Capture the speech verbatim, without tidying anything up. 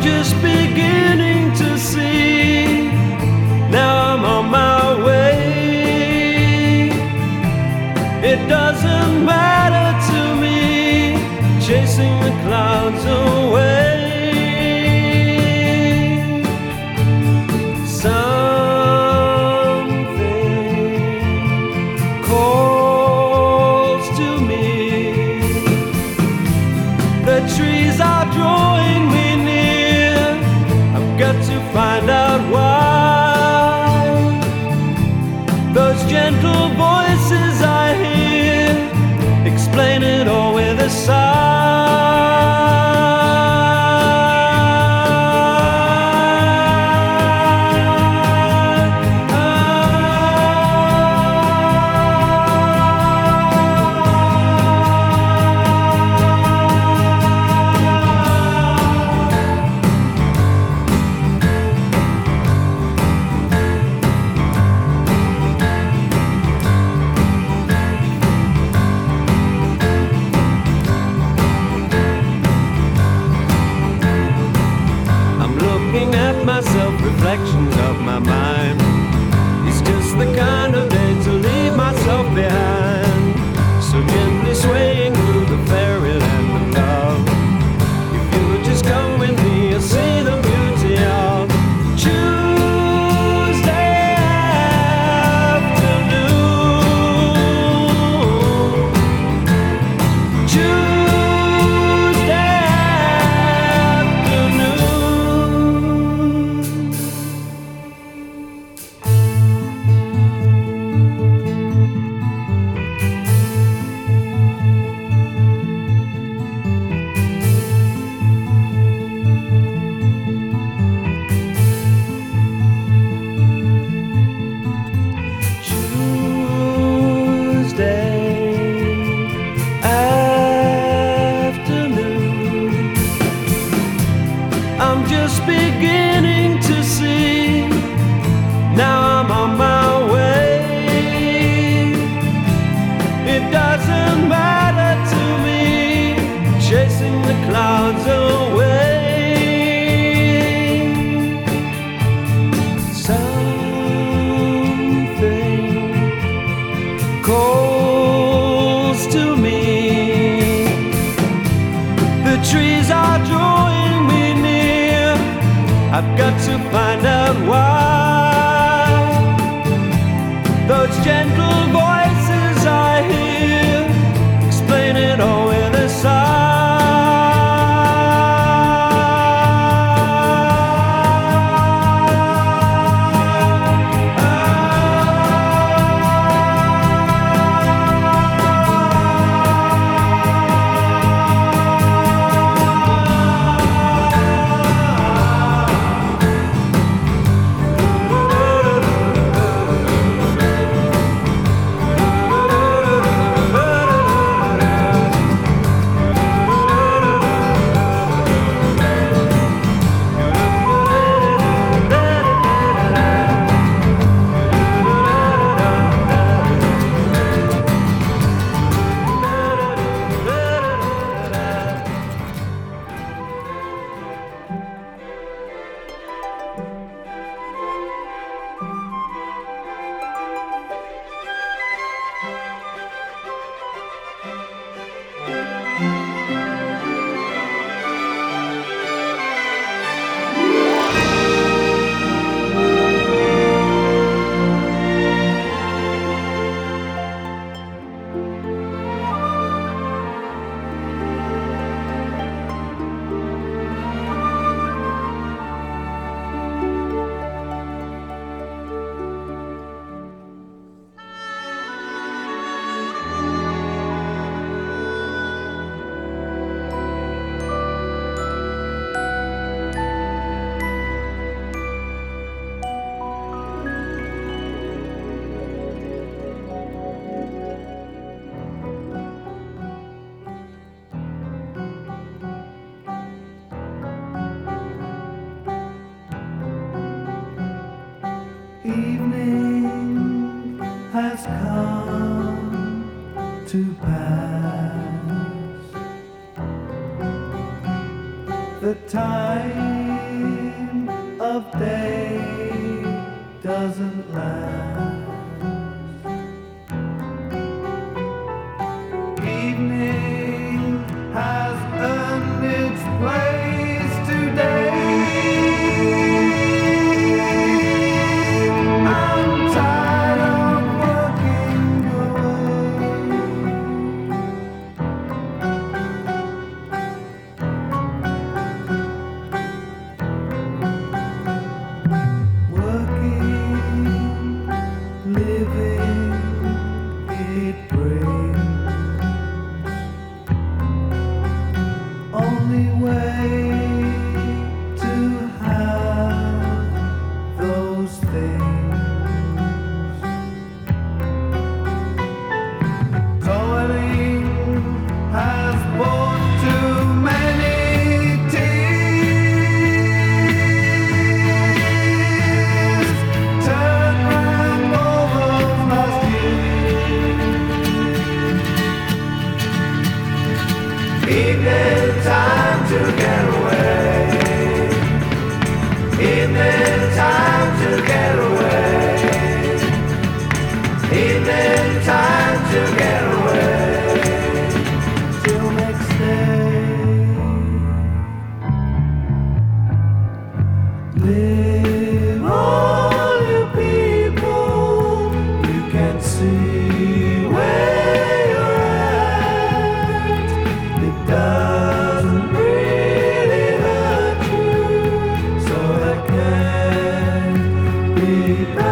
just beginning to see. Now I'm on my way. It doesn't matter to me, chasing the clouds away. Trees are drawing me near. I've got to find out why. Those gentle voices I hear explain it all with a sigh. Myself, reflections of my mind. It's just the kind of day to leave myself behind, so gently swaying through the fairyland of love. If you would just come with me, you'll see the beauty of Tuesday afternoon. Tuesday I'm just beginning to see. Now I'm on my way. It doesn't matter to me, chasing the clouds away. Something calls to me. The trees are drawing me near. I've got to find out why. Those gentle voices I hear explain it all with a sigh. Evening has come to pass. The tide day doesn't last. Evening has earned its place today. I'm tired of working Working, living, it brings. Only way to have those things. Toiling has brought too many tears. Turn round over last year. Evening time to get away. Evening time to get away. Evening time to get away. Till next day. Live all you people. You can see where you're at. It doesn't really hurt you, so that can be better.